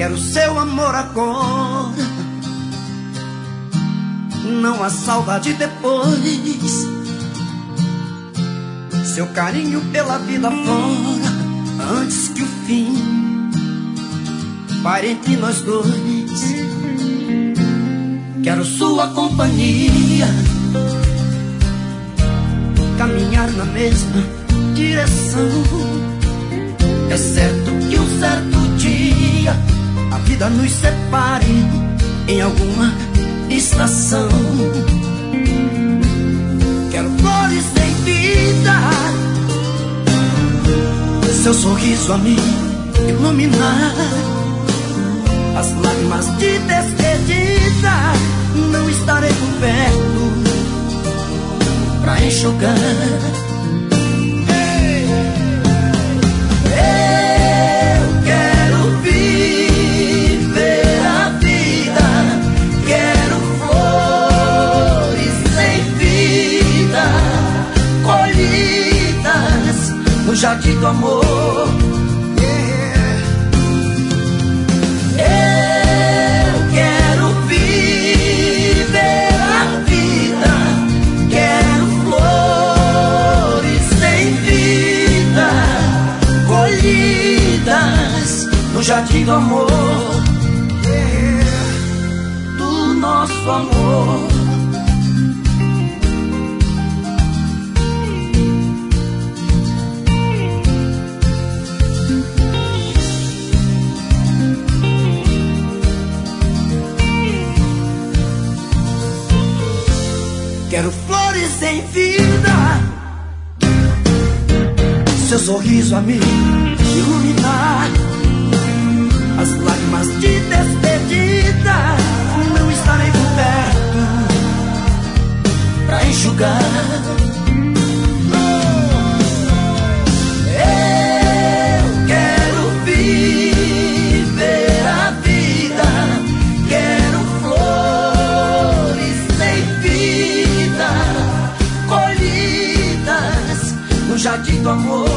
Quero seu amor agora, não há saudade depois. Seu carinho pela vida fora, antes que o fim pare entre nós dois. Quero sua companhia, caminhar na mesma direção. É certo que um certo dia a vida nos separe em alguma estação. Quero flores sem vida, seu sorriso a me iluminar. As lágrimas de despedida não estarei por perto pra enxugar. Eu quero viver a vida, quero flores sem vida, colhidas no jardim do amor. Eu quero viver a vida, quero flores sem vida, colhidas no jardim do amor, do nosso amor. Quero flores em vida, seu sorriso a me iluminar. As lágrimas de despedida não estarei por perto pra enxugar. Eu quero viver a vida, quero flores sem vida, colhidas no jardim do amor.